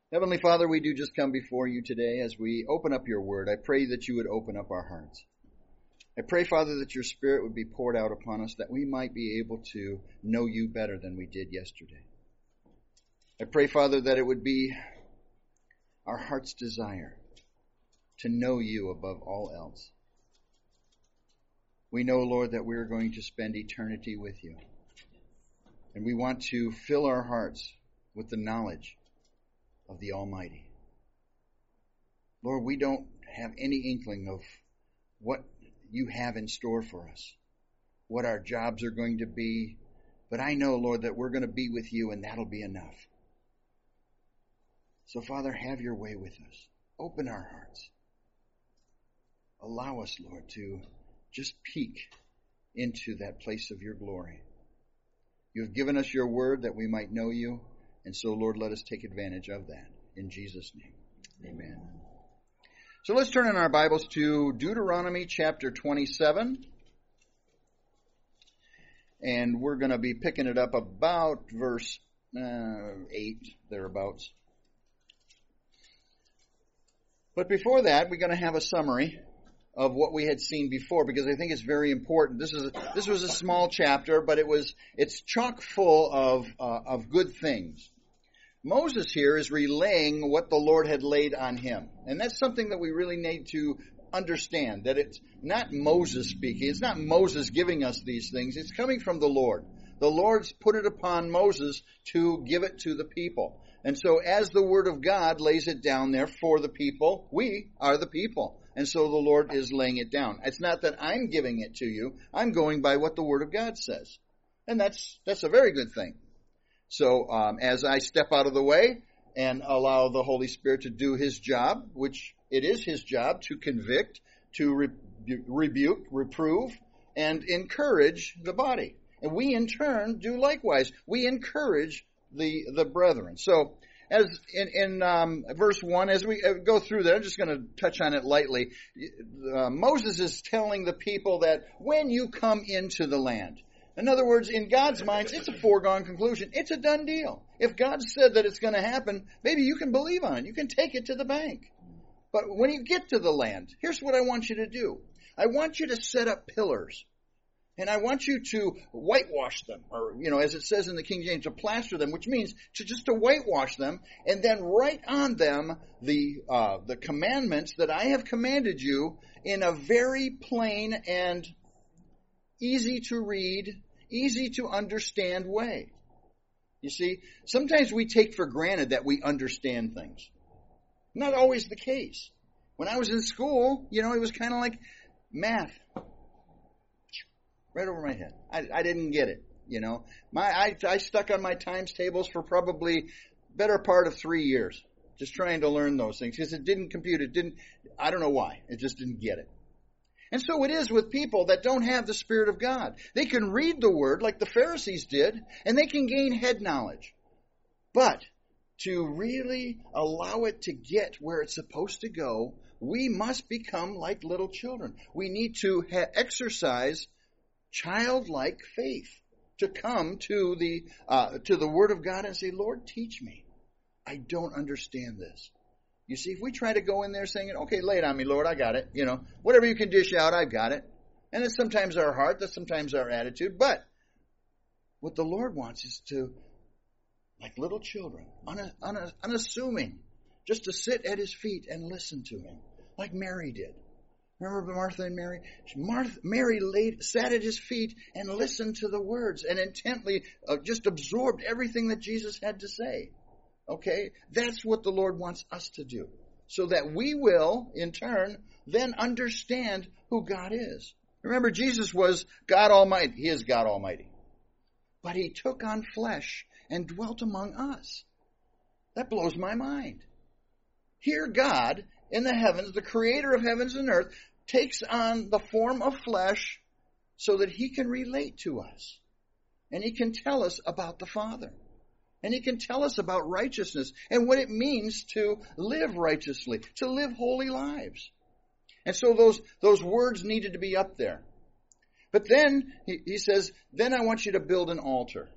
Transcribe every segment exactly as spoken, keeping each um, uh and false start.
Heavenly Father, we do just come before you today as we open up your word. I pray that you would open up our hearts. I pray, Father, that your Spirit would be poured out upon us, that we might be able to know you better than we did yesterday. I pray, Father, that it would be our heart's desire to know you above all else. We know, Lord, that we're going to spend eternity with you. And we want to fill our hearts with the knowledge of the Almighty. Lord, we don't have any inkling of what you have in store for us, what our jobs are going to be, but I know, Lord, that we're going to be with you, and that'll be enough. So, Father, have your way with us. Open our hearts. Allow us, Lord, to just peek into that place of your glory. You have given us your word that we might know you, and so, Lord, let us take advantage of that. In Jesus' name, amen. So let's turn in our Bibles to Deuteronomy chapter twenty-seven. And we're going to be picking it up about verse uh, eight, thereabouts. But before that, we're going to have a summary of what we had seen before, because I think it's very important. This is a, this was a small chapter, but it was it's chock full of uh, of good things. Moses here is relaying what the Lord had laid on him. And that's something that we really need to understand, that it's not Moses speaking. It's not Moses giving us these things. It's coming from the Lord. The Lord's put it upon Moses to give it to the people. And so as the Word of God lays it down there for the people, we are the people. And so the Lord is laying it down. It's not that I'm giving it to you. I'm going by what the Word of God says. And that's that's a very good thing. So um, as I step out of the way and allow the Holy Spirit to do His job, which it is His job to convict, to re- rebuke, reprove, and encourage the body. And we in turn do likewise. We encourage the the brethren. So as in, in um, verse one, as we go through that, I'm just going to touch on it lightly. Uh, Moses is telling the people that when you come into the land, in other words, in God's minds, it's a foregone conclusion. It's a done deal. If God said that it's going to happen, maybe you can believe on it. You can take it to the bank. But when you get to the land, here's what I want you to do. I want you to set up pillars. And I want you to whitewash them, or, you know, as it says in the King James, to plaster them, which means to just to whitewash them, and then write on them the uh, the commandments that I have commanded you in a very plain and easy to read, easy to understand way. You see, sometimes we take for granted that we understand things. Not always the case. When I was in school, you know, it was kind of like math. Right over my head. I, I didn't get it, you know. My I, I stuck on my times tables for probably better part of three years, just trying to learn those things, because it didn't compute. It didn't, I don't know why. It just didn't get it. And so it is with people that don't have the Spirit of God. They can read the Word like the Pharisees did, and they can gain head knowledge. But to really allow it to get where it's supposed to go, we must become like little children. We need to ha- exercise childlike faith to come to the uh, to the Word of God and say, Lord, teach me. I don't understand this. You see, if we try to go in there saying, okay, lay it on me, Lord, I got it. You know, whatever you can dish out, I've got it. And it's sometimes our heart, that's sometimes our attitude. But what the Lord wants is to, like little children, un- un- unassuming, just to sit at His feet and listen to Him, like Mary did. Remember Martha and Mary? Martha, Mary laid, sat at His feet and listened to the words and intently uh, just absorbed everything that Jesus had to say. Okay? That's what the Lord wants us to do, so that we will, in turn, then understand who God is. Remember, Jesus was God Almighty. He is God Almighty. But He took on flesh and dwelt among us. That blows my mind. Here God in the heavens, the creator of heavens and earth, takes on the form of flesh so that He can relate to us. And He can tell us about the Father. And He can tell us about righteousness and what it means to live righteously, to live holy lives. And so those, those words needed to be up there. But then he, he says, then I want you to build an altar.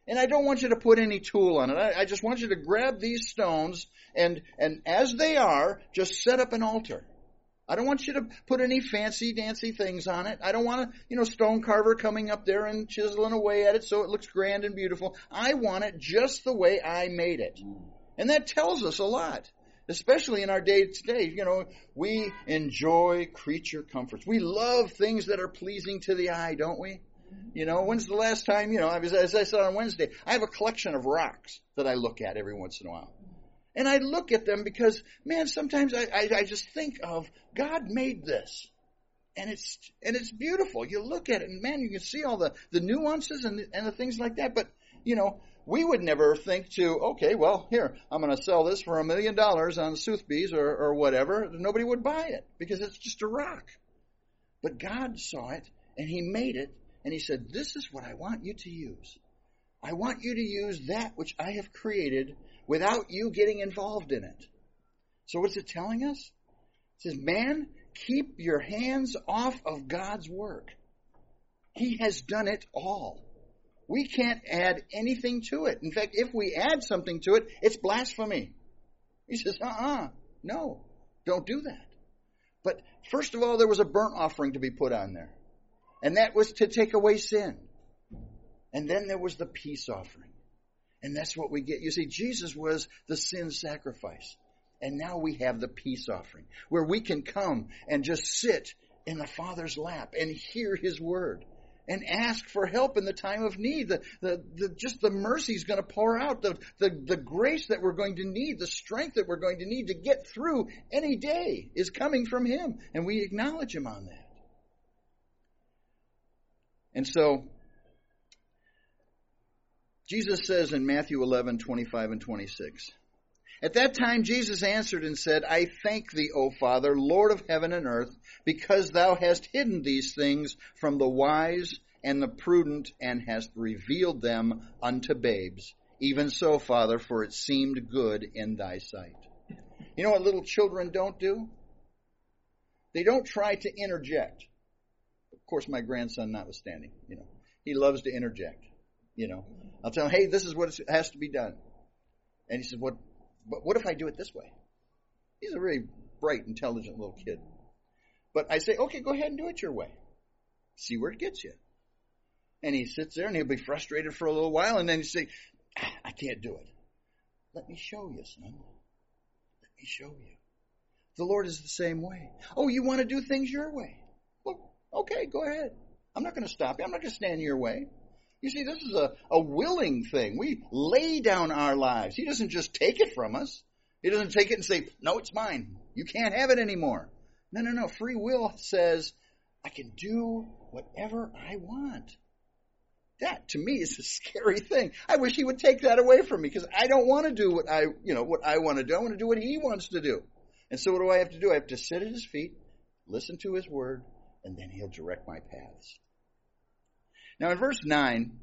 And I don't want you to put any tool on it. I, I just want you to grab these stones and, and as they are, just set up an altar. I don't want you to put any fancy dancy things on it. I don't want a, you know, stone carver coming up there and chiseling away at it so it looks grand and beautiful. I want it just the way I made it. And that tells us a lot, especially in our day to day. You know, we enjoy creature comforts. We love things that are pleasing to the eye, don't we? You know, when's the last time, you know, as I said on Wednesday, I have a collection of rocks that I look at every once in a while. And I look at them because, man, sometimes I, I, I just think of God made this. And it's and it's beautiful. You look at it and, man, you can see all the, the nuances and the, and the things like that. But, you know, we would never think to, okay, well, here, I'm going to sell this for a million dollars on Sotheby's or, or whatever. Nobody would buy it because it's just a rock. But God saw it and he made it. And he said, this is what I want you to use. I want you to use that which I have created without you getting involved in it. So what's it telling us? It says, man, keep your hands off of God's work. He has done it all. We can't add anything to it. In fact, if we add something to it, it's blasphemy. He says, uh-uh, no, don't do that. But first of all, there was a burnt offering to be put on there. And that was to take away sin. And then there was the peace offering. And that's what we get. You see, Jesus was the sin sacrifice. And now we have the peace offering, where we can come and just sit in the Father's lap and hear his word and ask for help in the time of need. The, the, the, just the mercy is going to pour out, the, the, the grace that we're going to need, the strength that we're going to need to get through any day is coming from him. And we acknowledge him on that. And so, Jesus says in Matthew eleven, twenty-five and twenty-six, at that time Jesus answered and said, I thank thee, O Father, Lord of heaven and earth, because thou hast hidden these things from the wise and the prudent, and hast revealed them unto babes. Even so, Father, for it seemed good in thy sight. You know what little children don't do? They don't try to interject. Of course, my grandson notwithstanding, you know, he loves to interject. You know, I'll tell him, hey, this is what has to be done. And he says, what, but what if I do it this way? He's a very bright, intelligent little kid. But I say, okay, go ahead and do it your way. See where it gets you. And he sits there and he'll be frustrated for a little while. And then he say, ah, I can't do it. Let me show you, son. Let me show you. The Lord is the same way. Oh, you want to do things your way? Well, okay, go ahead. I'm not going to stop you. I'm not going to stand in your way. You see, this is a, a willing thing. We lay down our lives. He doesn't just take it from us. He doesn't take it and say, no, it's mine. You can't have it anymore. No, no, no. Free will says, I can do whatever I want. That, to me, is a scary thing. I wish he would take that away from me because I don't want to do what I, you know, what I want to do. I want to do what he wants to do. And so what do I have to do? I have to sit at his feet, listen to his word, and then he'll direct my paths. Now in verse nine,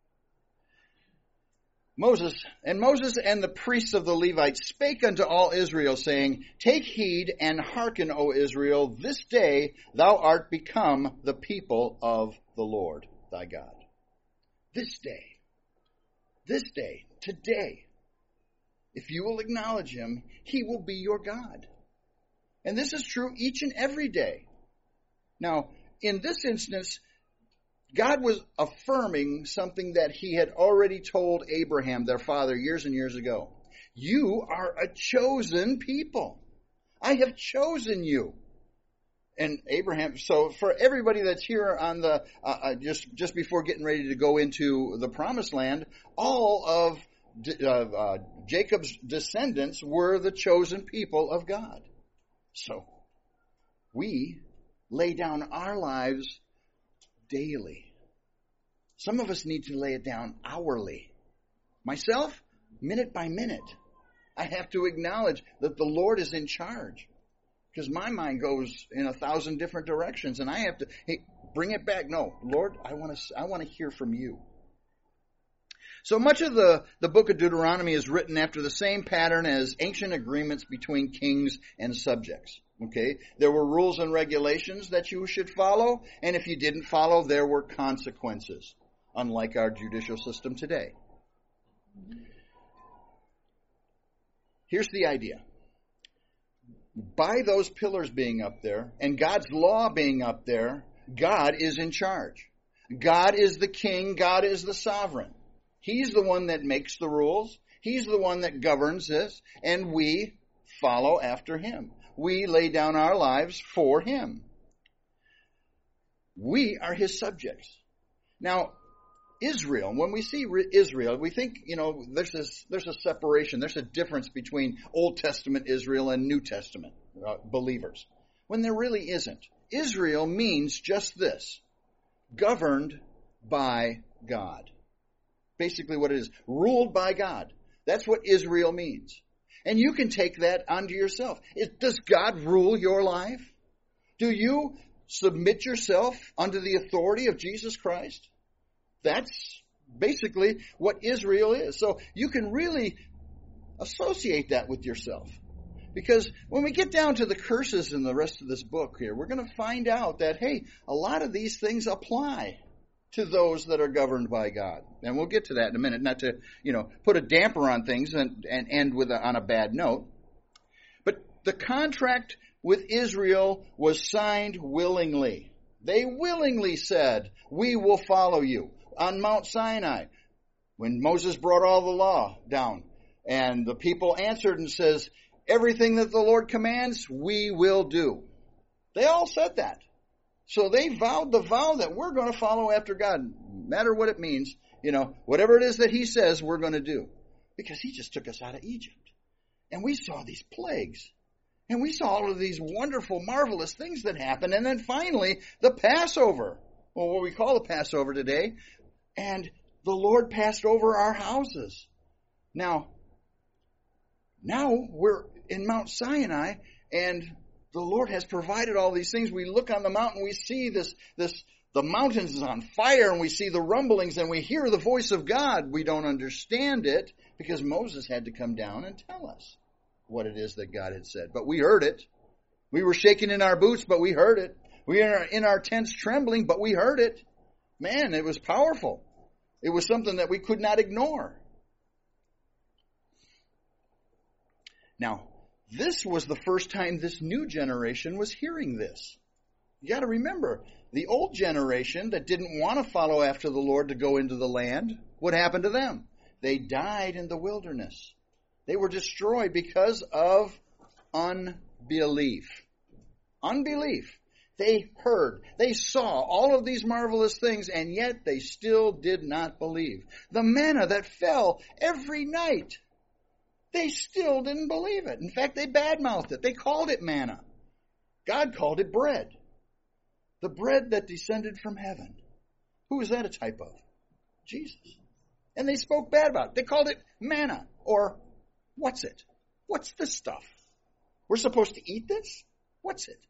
Moses, and Moses and the priests of the Levites spake unto all Israel, saying, take heed and hearken, O Israel, this day thou art become the people of the Lord thy God. This day, this day, today, if you will acknowledge him, he will be your God. And this is true each and every day. Now, in this instance, God was affirming something that he had already told Abraham, their father, years and years ago. You are a chosen people. I have chosen you. And Abraham, so for everybody that's here on the, uh, uh, just, just before getting ready to go into the promised land, all of uh, uh, Jacob's descendants were the chosen people of God. So we lay down our lives daily. Some of us need to lay it down hourly. Myself, minute by minute. I have to acknowledge that the Lord is in charge. Because my mind goes in a thousand different directions, and I have to hey, bring it back. No, Lord, I want to I want to hear from you. So much of the, the book of Deuteronomy is written after the same pattern as ancient agreements between kings and subjects. Okay, there were rules and regulations that you should follow, and if you didn't follow, there were consequences, unlike our judicial system today. Here's the idea. By those pillars being up there and God's law being up there, God is in charge. God is the king. God is the sovereign. He's the one that makes the rules. He's the one that governs this, and we follow after him. We lay down our lives for him. We are his subjects. Now, Israel, when we see Israel, we think, you know, there's this, there's a separation, there's a difference between Old Testament Israel and New Testament uh, believers, when there really isn't. Israel means just this: governed by God. Basically what it is, ruled by God. That's what Israel means. And you can take that onto yourself. It, does God rule your life? Do you submit yourself under the authority of Jesus Christ? That's basically what Israel is. So you can really associate that with yourself. Because when we get down to the curses in the rest of this book here, we're going to find out that, hey, a lot of these things apply to those that are governed by God. And we'll get to that in a minute, not to, you know, put a damper on things and, and end with a, on a bad note. But the contract with Israel was signed willingly. They willingly said, we will follow you. On Mount Sinai, when Moses brought all the law down, and the people answered and says, everything that the Lord commands, we will do. They all said that. So they vowed the vow that we're going to follow after God, no matter what it means. You know, whatever it is that he says, we're going to do. Because he just took us out of Egypt. And we saw these plagues. And we saw all of these wonderful, marvelous things that happened. And then finally, the Passover. Well, what we call the Passover today. And the Lord passed over our houses. Now, now we're in Mount Sinai, and the Lord has provided all these things. We look on the mountain, we see this, this, the mountains is on fire, and we see the rumblings, and we hear the voice of God. We don't understand it because Moses had to come down and tell us what it is that God had said. But we heard it. We were shaking in our boots, but we heard it. We were in our tents trembling, but we heard it. Man, it was powerful. It was something that we could not ignore. Now, this was the first time this new generation was hearing this. You got to remember, the old generation that didn't want to follow after the Lord to go into the land, what happened to them? They died in the wilderness. They were destroyed because of unbelief. Unbelief. They heard, they saw all of these marvelous things, and yet they still did not believe. The manna that fell every night, they still didn't believe it. In fact, they badmouthed it. They called it manna. God called it bread. The bread that descended from heaven. Who is that a type of? Jesus. And they spoke bad about it. They called it manna, or what's it? What's this stuff? We're supposed to eat this? What's it?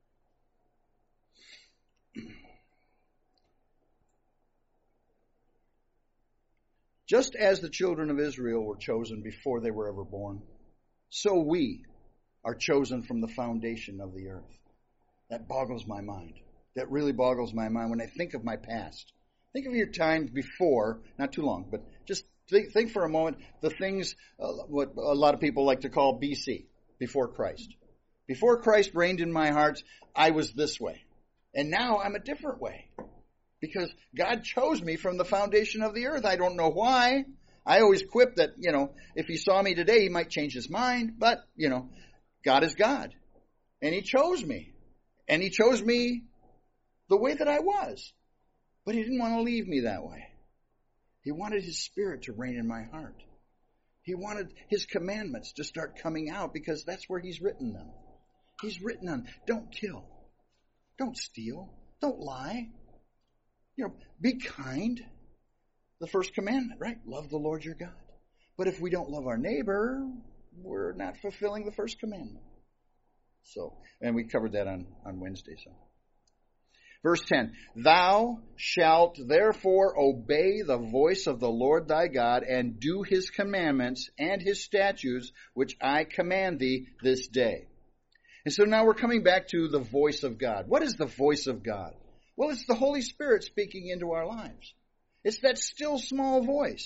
Just as the children of Israel were chosen before they were ever born, so we are chosen from the foundation of the earth. That boggles my mind. That really boggles my mind when I think of my past. Think of your time before, not too long, but just think, think for a moment the things, uh, what a lot of people like to call B C, before Christ. Before Christ reigned in my heart, I was this way. And now I'm a different way. Because God chose me from the foundation of the earth. I don't know why. I always quip that, you know, if he saw me today, he might change his mind. But, you know, God is God. And he chose me. And he chose me the way that I was. But he didn't want to leave me that way. He wanted his Spirit to reign in my heart. He wanted his commandments to start coming out because that's where he's written them. He's written them. Don't kill. Don't steal. Don't lie. You know, be kind. The first commandment, right? Love the Lord your God. But if we don't love our neighbor, we're not fulfilling the first commandment. So, and we covered that on, on Wednesday. So, verse ten, thou shalt therefore obey the voice of the Lord thy God and do his commandments and his statutes, which I command thee this day. And so now we're coming back to the voice of God. What is the voice of God? Well, it's the Holy Spirit speaking into our lives. It's that still small voice.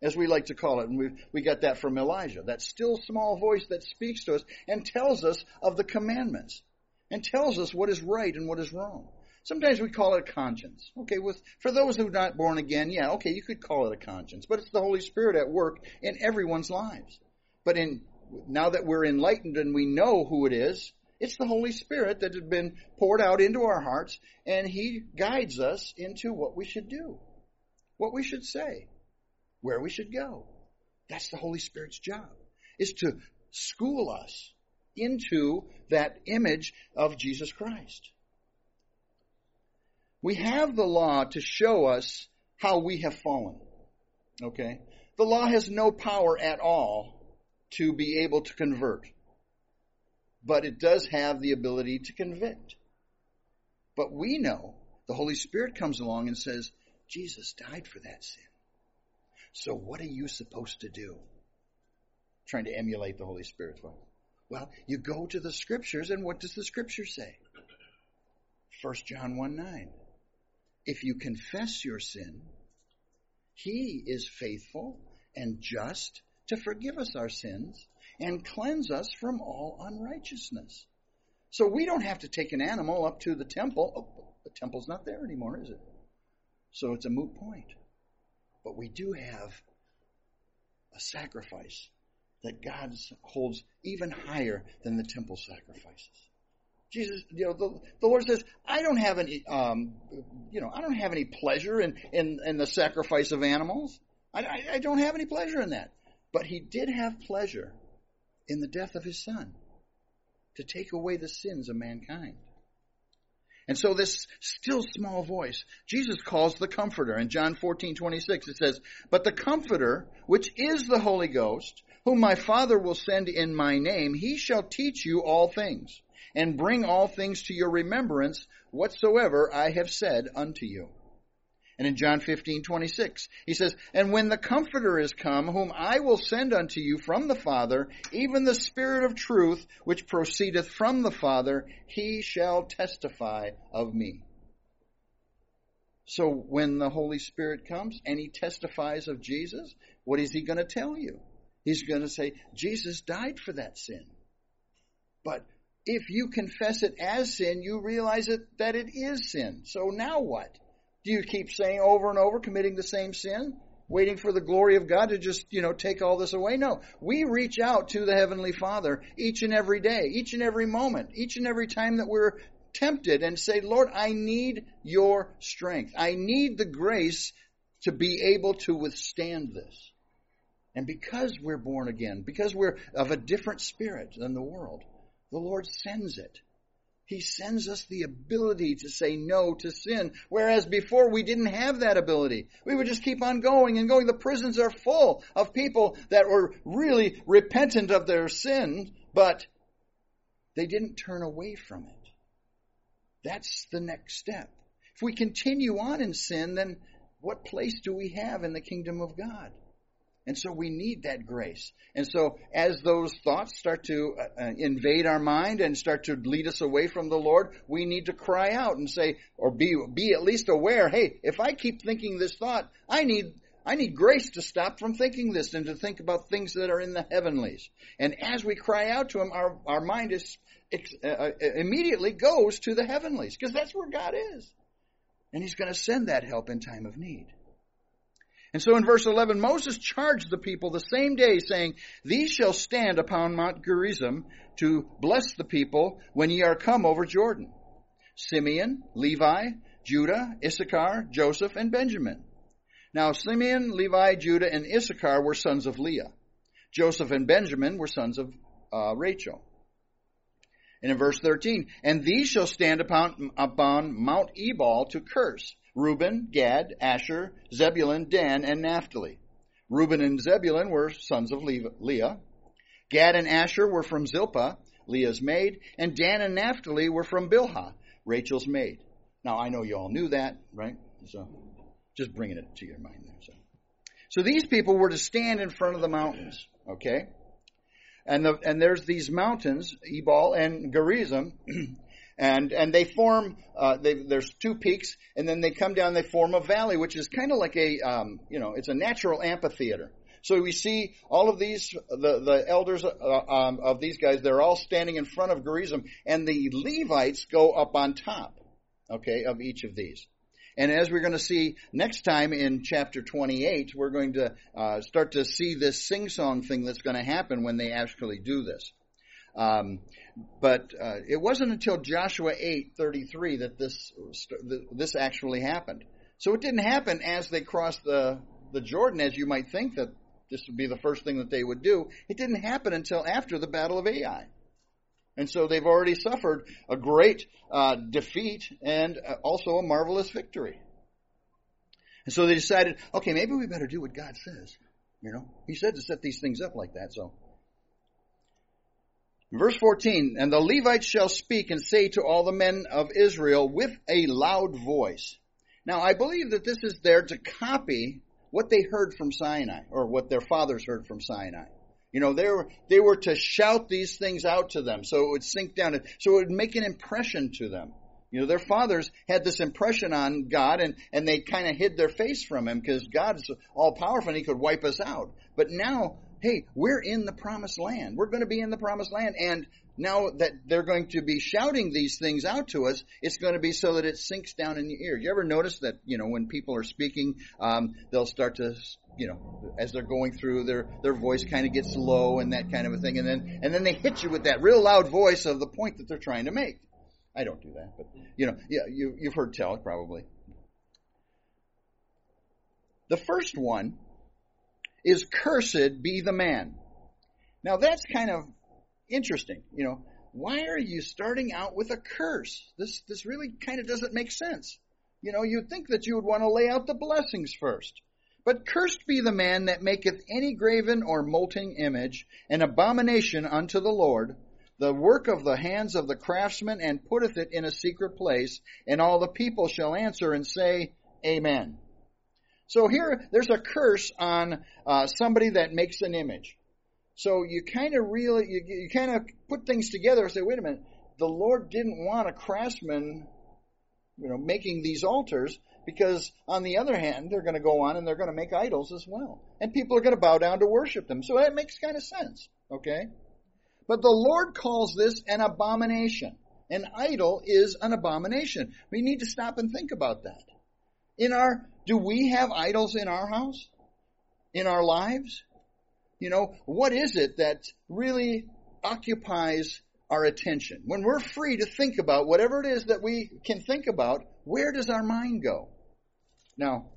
as we like to call it. And we we got that from Elijah, that still small voice that speaks to us and tells us of the commandments and tells us what is right and what is wrong. Sometimes we call it a conscience. Okay, with for those who are not born again, yeah, okay, you could call it a conscience, but it's the Holy Spirit at work in everyone's lives. But in now that we're enlightened and we know who it is, it's the Holy Spirit that has been poured out into our hearts, and He guides us into what we should do, what we should say, where we should go. That's the Holy Spirit's job, is to school us into that image of Jesus Christ. We have the law to show us how we have fallen. Okay? The law has no power at all to be able to convert. But it does have the ability to convict. But we know the Holy Spirit comes along and says, Jesus died for that sin. So what are you supposed to do? Trying to emulate the Holy Spirit's way. Well, you go to the Scriptures, and what does the Scripture say? First John one nine. If you confess your sin, He is faithful and just to forgive us our sins and cleanse us from all unrighteousness. So we don't have to take an animal up to the temple. Oh, the temple's not there anymore, is it? So it's a moot point. But we do have a sacrifice that God holds even higher than the temple sacrifices. Jesus, you know, the, the Lord says, I don't have any, um, you know, I don't have any pleasure in, in, in the sacrifice of animals. I, I, I don't have any pleasure in that. But He did have pleasure in the death of His Son to take away the sins of mankind. And so this still small voice, Jesus calls the Comforter. In John fourteen twenty-six, it says, but the Comforter, which is the Holy Ghost, whom my Father will send in my name, He shall teach you all things, and bring all things to your remembrance, whatsoever I have said unto you. And in John fifteen twenty-six, He says, and when the Comforter is come, whom I will send unto you from the Father, even the Spirit of truth, which proceedeth from the Father, He shall testify of me. So when the Holy Spirit comes and He testifies of Jesus, what is He going to tell you? He's going to say, Jesus died for that sin. But if you confess it as sin, you realize it, that it is sin. So now what? Do you keep saying over and over, committing the same sin, waiting for the glory of God to just, you know, take all this away? No. We reach out to the Heavenly Father each and every day, each and every moment, each and every time that we're tempted, and say, Lord, I need your strength. I need the grace to be able to withstand this. And because we're born again, because we're of a different spirit than the world, the Lord sends it. He sends us the ability to say no to sin, whereas before we didn't have that ability. We would just keep on going and going. The prisons are full of people that were really repentant of their sin, but they didn't turn away from it. That's the next step. If we continue on in sin, then what place do we have in the kingdom of God? And so we need that grace. And so as those thoughts start to uh, invade our mind and start to lead us away from the Lord, we need to cry out and say, or be be at least aware, hey, if I keep thinking this thought, I need I need grace to stop from thinking this and to think about things that are in the heavenlies. And as we cry out to Him, our, our mind is uh, immediately goes to the heavenlies, because that's where God is. And He's going to send that help in time of need. And so in verse eleven, Moses charged the people the same day, saying, these shall stand upon Mount Gerizim to bless the people when ye are come over Jordan. Simeon, Levi, Judah, Issachar, Joseph, and Benjamin. Now Simeon, Levi, Judah, and Issachar were sons of Leah. Joseph and Benjamin were sons of uh, Rachel. And in verse thirteen, and these shall stand upon, upon Mount Ebal to curse. Reuben, Gad, Asher, Zebulun, Dan, and Naphtali. Reuben and Zebulun were sons of Leah. Gad and Asher were from Zilpah, Leah's maid, and Dan and Naphtali were from Bilhah, Rachel's maid. Now, I know you all knew that, right? So, just bringing it to your mind there. So, so these people were to stand in front of the mountains, okay? And the, and there's these mountains, Ebal and Gerizim. And and they form, uh, they, there's two peaks, and then they come down, they form a valley, which is kind of like a, um, you know, it's a natural amphitheater. So we see all of these, the, the elders uh, um, of these guys, they're all standing in front of Gerizim, and the Levites go up on top, okay, of each of these. And as we're going to see next time in chapter twenty-eight, we're going to uh, start to see this sing-song thing that's going to happen when they actually do this. Um, but uh, it wasn't until Joshua eight thirty-three that this this actually happened. So it didn't happen as they crossed the, the Jordan, as you might think that this would be the first thing that they would do. It didn't happen until after the Battle of Ai. And so they've already suffered a great uh, defeat and also a marvelous victory. And so they decided, okay, maybe we better do what God says. You know, He said to set these things up like that. So, verse fourteen, and the Levites shall speak and say to all the men of Israel with a loud voice. Now, I believe that this is there to copy what they heard from Sinai, or what their fathers heard from Sinai. You know, they were, they were to shout these things out to them so it would sink down, so it would make an impression to them. You know, their fathers had this impression on God, and, and they kind of hid their face from Him because God's all-powerful and He could wipe us out. But now, hey, we're in the promised land. We're going to be in the promised land, and now that they're going to be shouting these things out to us, it's going to be so that it sinks down in your ear. You ever notice that, you know, when people are speaking, um, they'll start to, you know, as they're going through, their their voice kind of gets low and that kind of a thing, and then and then they hit you with that real loud voice of the point that they're trying to make. I don't do that, but, you know, yeah, you, you've heard tell probably. The first one is cursed be the man. Now that's kind of interesting. You know, why are you starting out with a curse? This this really kind of doesn't make sense. You know, you'd think that you would want to lay out the blessings first. But cursed be the man that maketh any graven or molten image, an abomination unto the Lord, the work of the hands of the craftsman, and putteth it in a secret place, and all the people shall answer and say, Amen. So here, there's a curse on uh, somebody that makes an image. So you kind of really, you, you kind of put things together and say, wait a minute, the Lord didn't want a craftsman, you know, making these altars, because on the other hand, they're going to go on and they're going to make idols as well. And people are going to bow down to worship them. So that makes kind of sense, okay? But the Lord calls this an abomination. An idol is an abomination. We need to stop and think about that. In our, do we have idols in our house? In our lives? You know, what is it that really occupies our attention? When we're free to think about whatever it is that we can think about, where does our mind go? Now,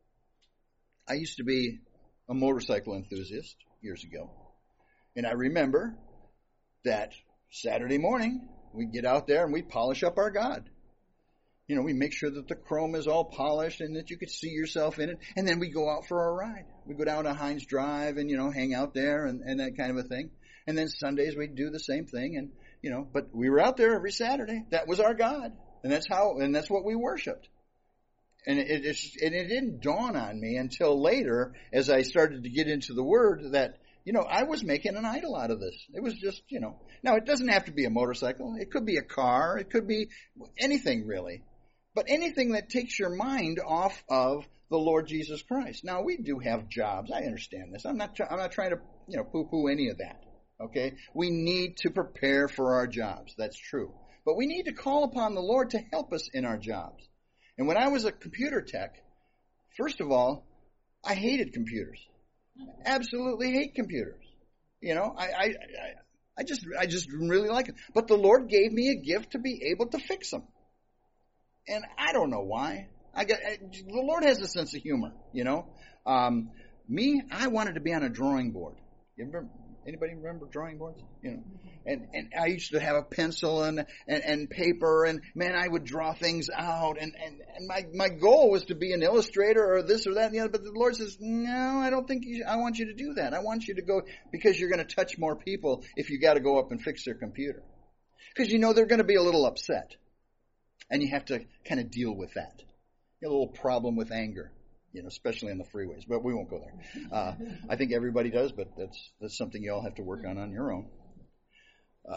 I used to be a motorcycle enthusiast years ago. And I remember that Saturday morning, we'd get out there and we'd polish up our God. You know, we make sure that the chrome is all polished and that you could see yourself in it. And then we go out for a ride. We go down to Hines Drive and, you know, hang out there and, and that kind of a thing. And then Sundays we'd do the same thing. And, you know, but we were out there every Saturday. That was our God. And that's how, and that's what we worshiped. And it, it, and it didn't dawn on me until later, as I started to get into the Word, that, you know, I was making an idol out of this. It was just, you know, now it doesn't have to be a motorcycle. It could be a car. It could be anything really. But anything that takes your mind off of the Lord Jesus Christ. Now, we do have jobs. I understand this. I'm not, I'm not trying to, you know, poo-poo any of that. Okay? We need to prepare for our jobs. That's true. But we need to call upon the Lord to help us in our jobs. And when I was a computer tech, first of all, I hated computers. Absolutely hate computers. You know, I, I, I just, I just really like it. But the Lord gave me a gift to be able to fix them. And I don't know why. I got, I, the Lord has a sense of humor, you know. Um, me, I wanted to be on a drawing board. You remember, anybody remember drawing boards? You know, and, and I used to have a pencil and, and, and paper, and man, I would draw things out, and, and, and my, my goal was to be an illustrator or this or that and the other, but the Lord says, no, I don't think you, I want you to do that. I want you to go, because you're going to touch more people if you got to go up and fix their computer. Because you know they're going to be a little upset. And you have to kind of deal with that. You have a little problem with anger, you know, especially on the freeways. But we won't go there. Uh, I think everybody does, but that's that's something you all have to work on on your own. Uh,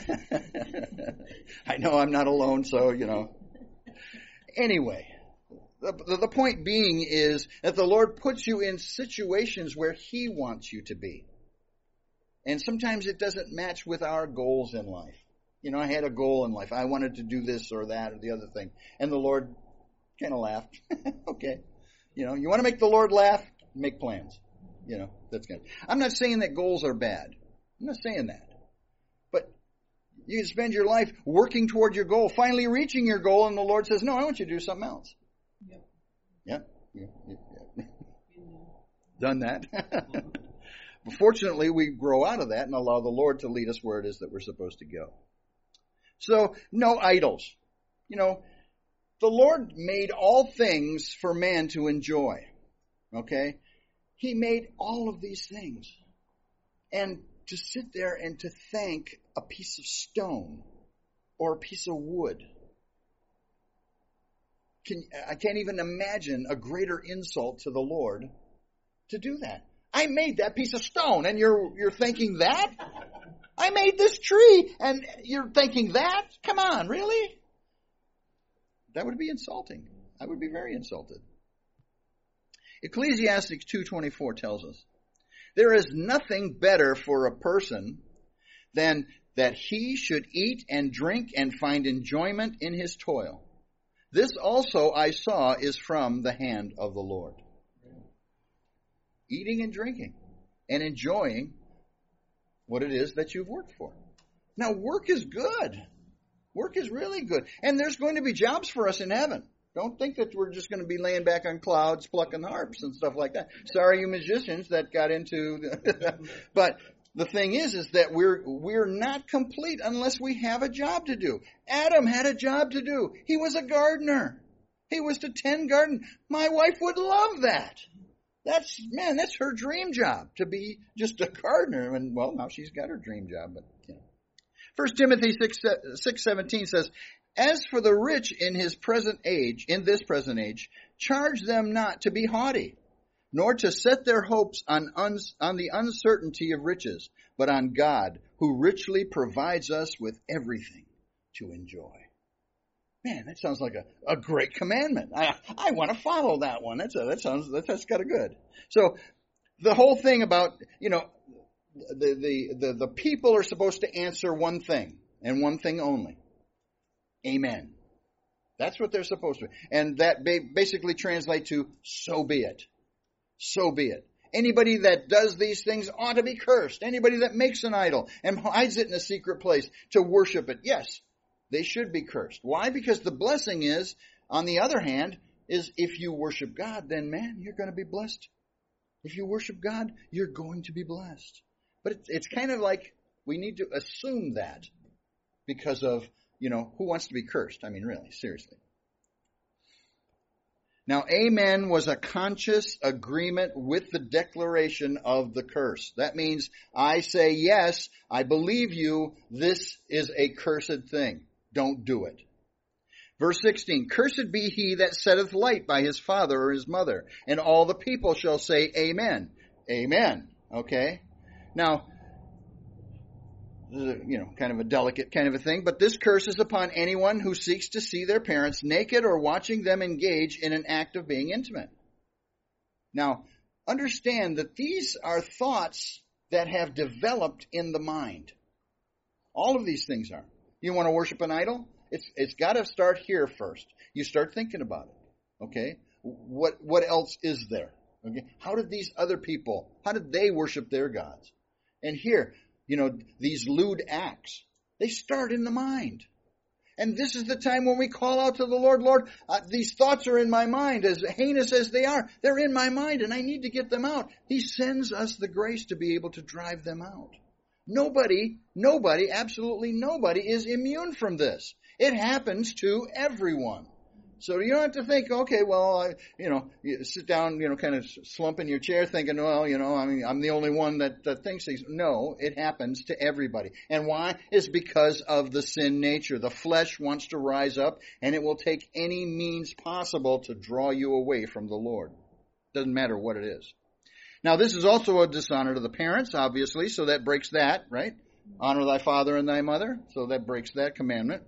I know I'm not alone, so, you know. Anyway, the, the point being is that the Lord puts you in situations where He wants you to be. And sometimes it doesn't match with our goals in life. You know, I had a goal in life. I wanted to do this or that or the other thing. And the Lord kind of laughed. Okay. You know, you want to make the Lord laugh? Make plans. You know, that's good. I'm not saying that goals are bad. I'm not saying that. But you can spend your life working toward your goal, finally reaching your goal, and the Lord says, no, I want you to do something else. Yep. Yeah. Yeah. Yeah. Yeah. Done that. But fortunately, we grow out of that and allow the Lord to lead us where it is that we're supposed to go. So, no idols. You know, the Lord made all things for man to enjoy. Okay? He made all of these things. And to sit there and to thank a piece of stone or a piece of wood. Can, I can't even imagine a greater insult to the Lord to do that. I made that piece of stone and you're you're thinking that? I made this tree and you're thinking that? Come on, really? That would be insulting. I would be very insulted. Ecclesiastes two twenty-four tells us, there is nothing better for a person than that he should eat and drink and find enjoyment in his toil. This also I saw is from the hand of the Lord. Eating and drinking and enjoying what it is that you've worked for. Now, work is good. Work is really good. And there's going to be jobs for us in heaven. Don't think that we're just going to be laying back on clouds, plucking harps and stuff like that. Sorry, you musicians that got into the but the thing is, is that we're we're not complete unless we have a job to do. Adam had a job to do. He was a gardener. He was to tend garden. My wife would love that. That's, man, that's her dream job, to be just a gardener. And, well, now she's got her dream job. But you know. First Timothy six seventeen says, as for the rich in his present age, in this present age, charge them not to be haughty, nor to set their hopes on, uns, on the uncertainty of riches, but on God, who richly provides us with everything to enjoy. Man, that sounds like a, a great commandment. I I want to follow that one. That's a, that sounds that, that's kind of good. So the whole thing about, you know, the, the the the people are supposed to answer one thing and one thing only. Amen. That's what they're supposed to. And that ba- basically translates to so be it. So be it. Anybody that does these things ought to be cursed. Anybody that makes an idol and hides it in a secret place to worship it, yes, they should be cursed. Why? Because the blessing is, on the other hand, is if you worship God, then man, you're going to be blessed. If you worship God, you're going to be blessed. But it's, it's kind of like we need to assume that because of, you know, who wants to be cursed? I mean, really, seriously. Now, amen was a conscious agreement with the declaration of the curse. That means I say, yes, I believe you, this is a cursed thing. Don't do it. Verse sixteen, cursed be he that setteth light by his father or his mother, and all the people shall say amen. Amen. Okay? Now, this is a, you know, kind of a delicate kind of a thing, but this curse is upon anyone who seeks to see their parents naked or watching them engage in an act of being intimate. Now, understand that these are thoughts that have developed in the mind. All of these things are. You want to worship an idol? It's it's got to start here first. You start thinking about it. Okay? What what else is there? Okay? How did these other people, how did they worship their gods? And here, you know, these lewd acts, they start in the mind. And this is the time when we call out to the Lord, Lord, uh, these thoughts are in my mind, as heinous as they are. They're in my mind, and I need to get them out. He sends us the grace to be able to drive them out. Nobody, nobody, absolutely nobody is immune from this. It happens to everyone. So you don't have to think, okay, well, I, you know, you sit down, you know, kind of slump in your chair thinking, well, you know, I mean, I'm the only one that, that thinks these. No, it happens to everybody. And why? It's because of the sin nature. The flesh wants to rise up, and it will take any means possible to draw you away from the Lord. Doesn't matter what it is. Now, this is also a dishonor to the parents, obviously, so that breaks that, right? Honor thy father and thy mother. So that breaks that commandment.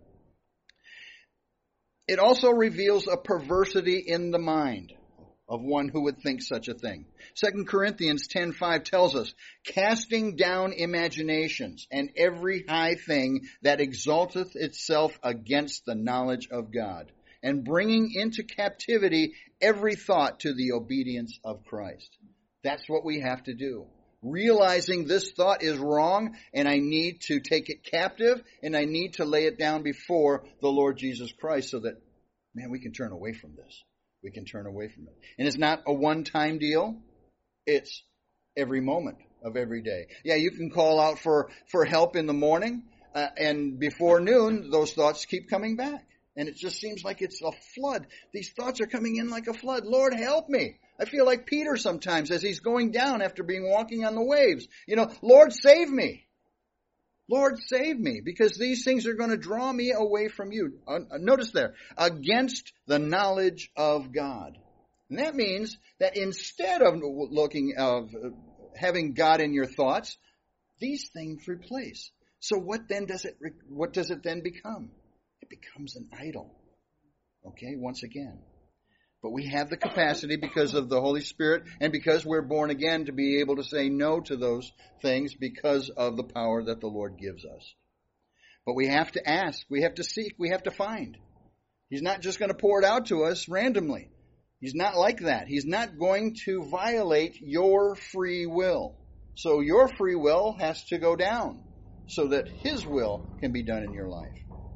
It also reveals a perversity in the mind of one who would think such a thing. Second Corinthians ten five tells us, casting down imaginations and every high thing that exalteth itself against the knowledge of God, and bringing into captivity every thought to the obedience of Christ. That's what we have to do. Realizing this thought is wrong, and I need to take it captive, and I need to lay it down before the Lord Jesus Christ so that, man, we can turn away from this. We can turn away from it. And it's not a one-time deal. It's every moment of every day. Yeah, you can call out for, for help in the morning, uh, and before noon, those thoughts keep coming back. And it just seems like it's a flood. These thoughts are coming in like a flood. Lord, help me. I feel like Peter sometimes as he's going down after being walking on the waves. You know, Lord, save me. Lord, save me, because these things are going to draw me away from you. Uh, notice there, against the knowledge of God. And that means that instead of looking of uh, having God in your thoughts, these things replace. So what then does it? What does it then become? It becomes an idol. Okay, once again. But we have the capacity because of the Holy Spirit and because we're born again to be able to say no to those things because of the power that the Lord gives us. But we have to ask, we have to seek, we have to find. He's not just going to pour it out to us randomly. He's not like that. He's not going to violate your free will. So your free will has to go down so that His will can be done in your life.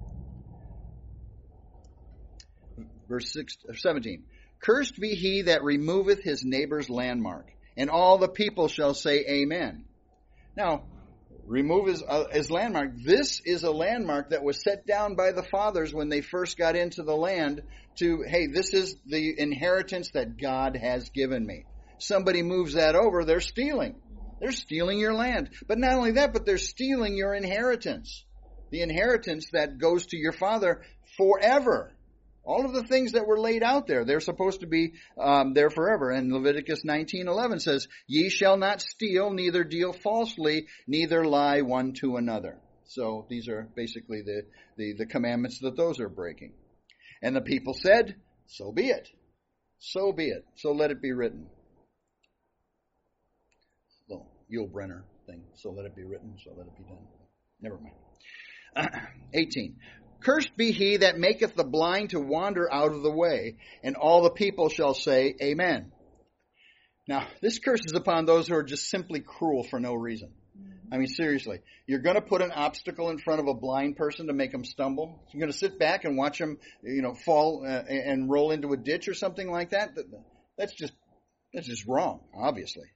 Verse six, seventeen. Cursed be he that removeth his neighbor's landmark, and all the people shall say amen. Now, remove his, uh, his landmark. This is a landmark that was set down by the fathers when they first got into the land to, hey, this is the inheritance that God has given me. Somebody moves that over, they're stealing. They're stealing your land. But not only that, but they're stealing your inheritance. The inheritance that goes to your father forever. All of the things that were laid out there, they're supposed to be um, there forever. And Leviticus nineteen eleven says, ye shall not steal, neither deal falsely, neither lie one to another. So these are basically the, the, the commandments that those are breaking. And the people said, so be it. So be it. So let it be written. The Yul Brynner thing. So let it be written. So let it be done. Never mind. eighteen. Cursed be he that maketh the blind to wander out of the way, and all the people shall say, amen. Now, this curse is upon those who are just simply cruel for no reason. I mean, seriously, you're going to put an obstacle in front of a blind person to make them stumble? You're going to sit back and watch them, you know, fall uh, and roll into a ditch or something like that? That's just, that's just wrong, obviously.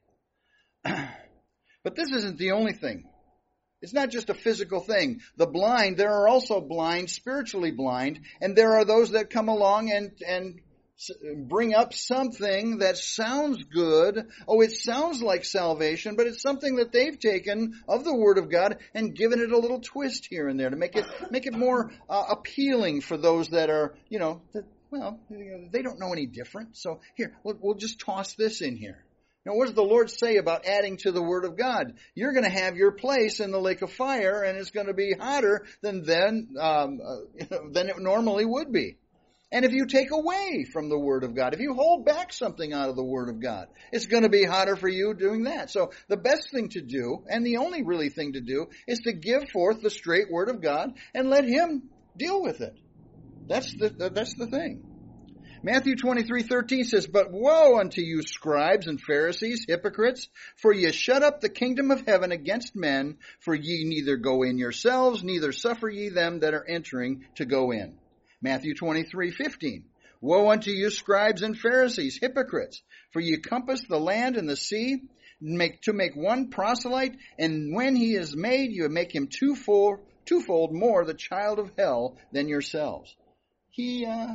But this isn't the only thing. It's not just a physical thing. The blind, there are also blind, spiritually blind, and there are those that come along and, and bring up something that sounds good. Oh, it sounds like salvation, but it's something that they've taken of the Word of God and given it a little twist here and there to make it make it more uh, appealing for those that are, you know, that, well, they don't know any different. So here, we'll, we'll just toss this in here. Now, what does the Lord say about adding to the Word of God? You're going to have your place in the lake of fire, and it's going to be hotter than then um, uh, than it normally would be. And if you take away from the Word of God, if you hold back something out of the Word of God, it's going to be hotter for you doing that. So the best thing to do, and the only really thing to do, is to give forth the straight Word of God and let Him deal with it. That's the that's the thing. Matthew twenty-three thirteen says, but woe unto you, scribes and Pharisees, hypocrites, for ye shut up the kingdom of heaven against men, for ye neither go in yourselves, neither suffer ye them that are entering to go in. Matthew twenty-three fifteen, woe unto you, scribes and Pharisees, hypocrites, for ye compass the land and the sea, make, to make one proselyte, and when he is made, you make him twofold, twofold more the child of hell than yourselves. He, uh,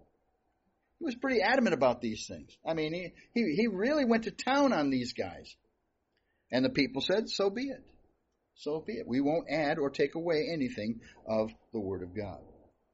He was pretty adamant about these things. I mean, he, he, he really went to town on these guys. And the people said, so be it. So be it. We won't add or take away anything of the Word of God.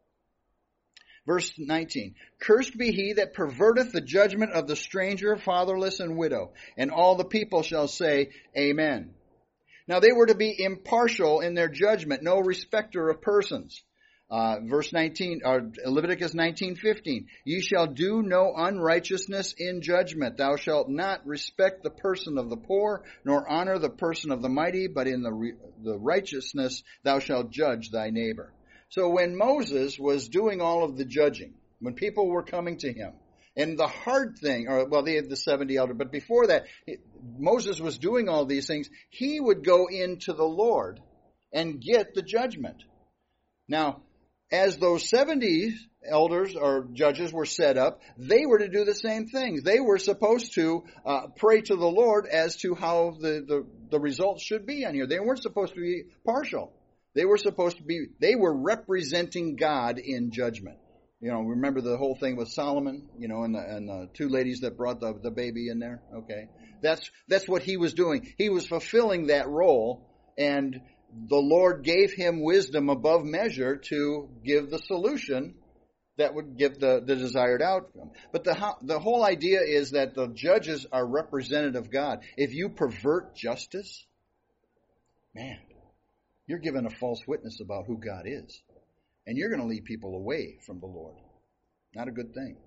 Verse nineteen, cursed be he that perverteth the judgment of the stranger, fatherless, and widow, and all the people shall say, amen. Now they were to be impartial in their judgment, no respecter of persons. Uh, verse nineteen, or Leviticus nineteen fifteen. Ye shall do no unrighteousness in judgment. Thou shalt not respect the person of the poor, nor honor the person of the mighty, but in the re- the righteousness thou shalt judge thy neighbor. So when Moses was doing all of the judging, when people were coming to him, and the hard thing, or well, they had the seventy elders, but before that, Moses was doing all these things, he would go into the Lord and get the judgment. Now, as those seventy elders or judges were set up, they were to do the same things. They were supposed to uh, pray to the Lord as to how the, the, the results should be on here. They weren't supposed to be partial. They were supposed to be, they were representing God in judgment. You know, remember the whole thing with Solomon, you know, and the, and the two ladies that brought the, the baby in there? Okay. That's, that's what he was doing. He was fulfilling that role, and the Lord gave him wisdom above measure to give the solution that would give the, the desired outcome. But the the whole idea is that the judges are representative of God. If you pervert justice, man, you're giving a false witness about who God is. And you're going to lead people away from the Lord. Not a good thing.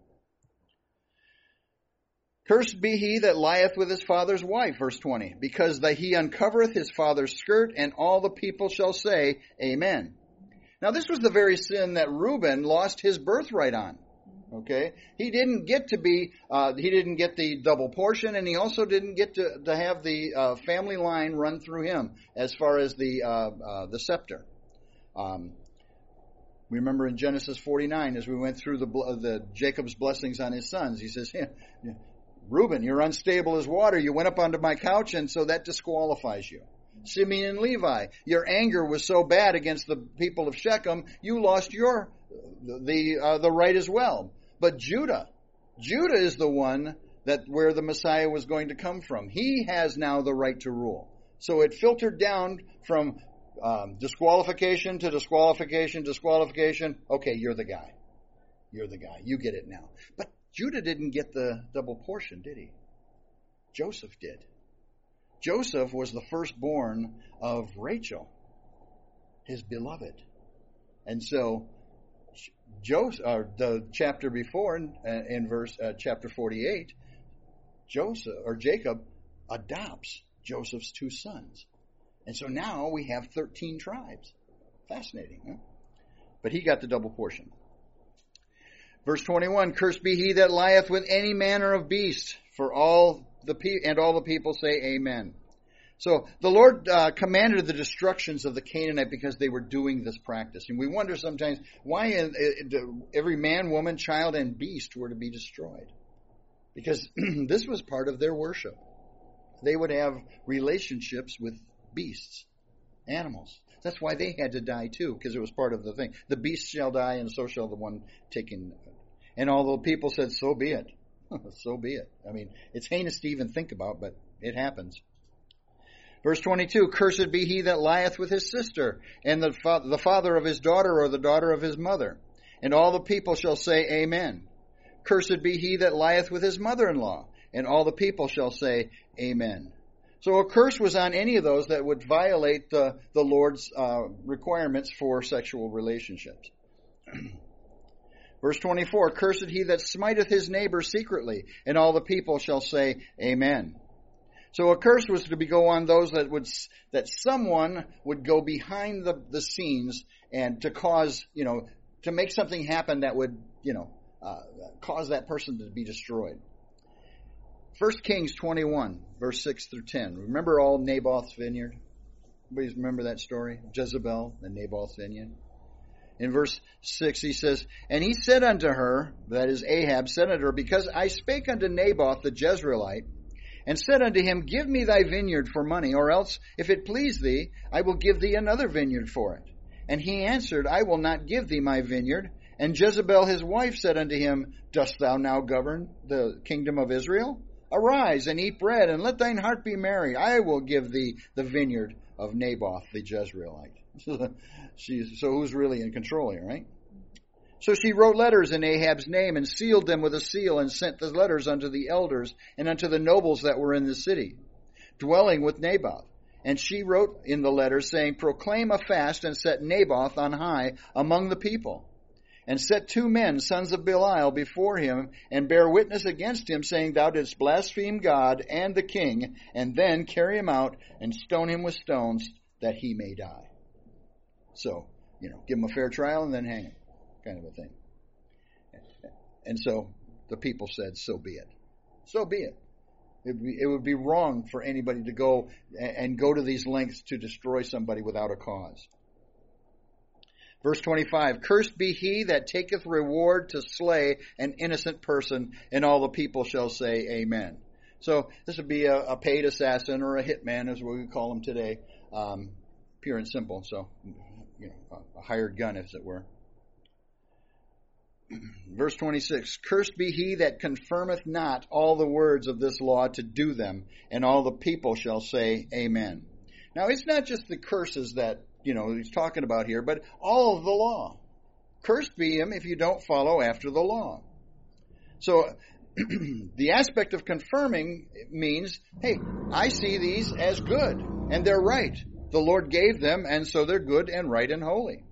Cursed be he that lieth with his father's wife, verse twenty, because that he uncovereth his father's skirt, and all the people shall say, Amen. Now this was the very sin that Reuben lost his birthright on. Okay, he didn't get to be, uh, he didn't get the double portion, and he also didn't get to, to have the uh, family line run through him as far as the uh, uh, the scepter. Um, we remember in Genesis forty-nine, as we went through the the Jacob's blessings on his sons, he says, yeah, yeah, Reuben, you're unstable as water. You went up onto my couch, and so that disqualifies you. Simeon and Levi, your anger was so bad against the people of Shechem, you lost your the uh, the right as well. But Judah, Judah is the one that where the Messiah was going to come from. He has now the right to rule. So it filtered down from um, disqualification to disqualification, disqualification. Okay, you're the guy. You're the guy. You get it now. But Judah didn't get the double portion, did he? Joseph did. Joseph was the firstborn of Rachel, his beloved. And so, Joseph, uh, the chapter before, in, uh, in verse uh, chapter forty-eight, Joseph or Jacob adopts Joseph's two sons. And so now we have thirteen tribes. Fascinating, huh? But he got the double portion. Verse twenty-one, cursed be he that lieth with any manner of beast, for all the pe- and all the people say amen. So the Lord uh, commanded the destructions of the Canaanite because they were doing this practice. And we wonder sometimes why in, in, every man, woman, child, and beast were to be destroyed. Because this was part of their worship. They would have relationships with beasts, animals. That's why they had to die too, because it was part of the thing. The beast shall die, and so shall the one taken. And all the people said, so be it. So be it. I mean, it's heinous to even think about, but it happens. Verse twenty-two, cursed be he that lieth with his sister, and the, fa- the father of his daughter, or the daughter of his mother. And all the people shall say, Amen. Cursed be he that lieth with his mother-in-law, and all the people shall say, Amen. So a curse was on any of those that would violate the, the Lord's uh, requirements for sexual relationships. Verse twenty-four, cursed he that smiteth his neighbor secretly, and all the people shall say, Amen. So a curse was to be go on those that would that someone would go behind the, the scenes and to cause, you know, to make something happen that would, you know, uh, cause that person to be destroyed. First Kings twenty-one, verse six through ten. Remember all Naboth's vineyard? Everybody remember that story? Jezebel and Naboth's vineyard. In verse six he says, and he said unto her, that is Ahab, said unto her, because I spake unto Naboth the Jezreelite, and said unto him, give me thy vineyard for money, or else, if it please thee, I will give thee another vineyard for it. And he answered, I will not give thee my vineyard. And Jezebel his wife said unto him, dost thou now govern the kingdom of Israel? Arise and eat bread, and let thine heart be merry. I will give thee the vineyard of Naboth the Jezreelite. She's, so who's really in control here, right? So she wrote letters in Ahab's name, and sealed them with a seal, and sent the letters unto the elders, and unto the nobles that were in the city, dwelling with Naboth. And she wrote in the letter, saying, Proclaim a fast and set Naboth on high among the people. And set two men, sons of Belial, before him, and bear witness against him, saying, Thou didst blaspheme God and the king, and then carry him out and stone him with stones, that he may die. So, you know, give him a fair trial and then hang him, kind of a thing. And so the people said, so be it. So be it. It would be, it would be wrong for anybody to go and go to these lengths to destroy somebody without a cause. Verse twenty-five, Cursed be he that taketh reward to slay an innocent person, and all the people shall say amen. So this would be a, a paid assassin or a hitman, as we would call them today, um, pure and simple. So, you know, a hired gun, as it were. Verse twenty-six, Cursed be he that confirmeth not all the words of this law to do them, and all the people shall say amen. Now, it's not just the curses that, you know, he's talking about here, but all of the law. Cursed be him if you don't follow after the law. So, the aspect of confirming means, hey, I see these as good, and they're right. The Lord gave them, and so they're good and right and holy.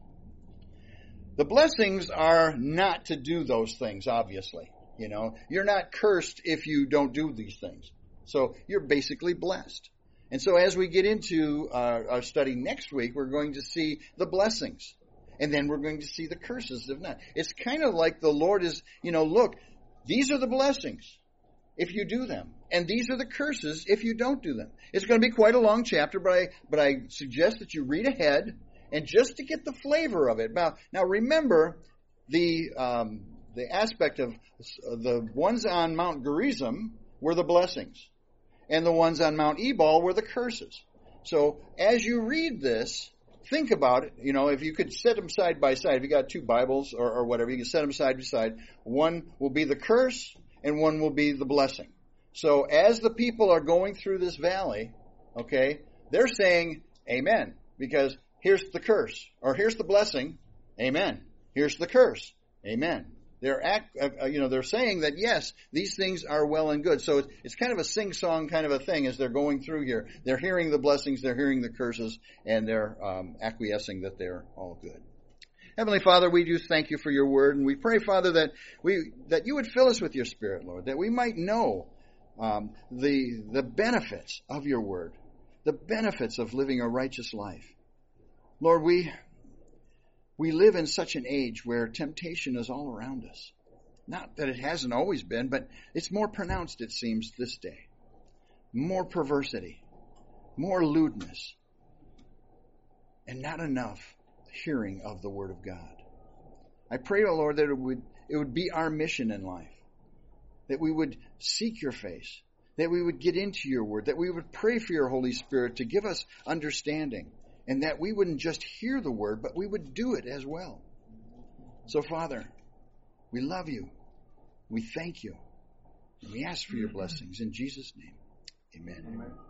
The blessings are not to do those things, obviously. You know, you're not cursed if you don't do these things. So you're basically blessed. And so as we get into uh, our study next week, we're going to see the blessings. And then we're going to see the curses if not. It's kind of like the Lord is, you know, look, these are the blessings if you do them. And these are the curses if you don't do them. It's going to be quite a long chapter, but I, but I suggest that you read ahead. And just to get the flavor of it. Now, now remember, the um, the aspect of the ones on Mount Gerizim were the blessings. And the ones on Mount Ebal were the curses. So as you read this, think about it. You know, if you could set them side by side, if you got two Bibles or, or whatever, you can set them side by side. One will be the curse and one will be the blessing. So as the people are going through this valley, okay, they're saying amen. Because here's the curse, or here's the blessing, amen. Here's the curse, amen. They're act, uh, you know, they're saying that yes, these things are well and good. So it's, it's kind of a sing-song kind of a thing as they're going through here. They're hearing the blessings, they're hearing the curses, and they're um, acquiescing that they're all good. Heavenly Father, we do thank you for your word, and we pray, Father, that we that you would fill us with your Spirit, Lord, that we might know um, the the benefits of your word, the benefits of living a righteous life. Lord, we we live in such an age where temptation is all around us. Not that it hasn't always been, but it's more pronounced, it seems, this day. More perversity, more lewdness, and not enough hearing of the Word of God. I pray, O Lord, that it would it would be our mission in life, that we would seek your face, that we would get into your Word, that we would pray for your Holy Spirit to give us understanding, and that we wouldn't just hear the word, but we would do it as well. So, Father, we love you. We thank you. And we ask for your blessings. In Jesus' name, amen. Amen.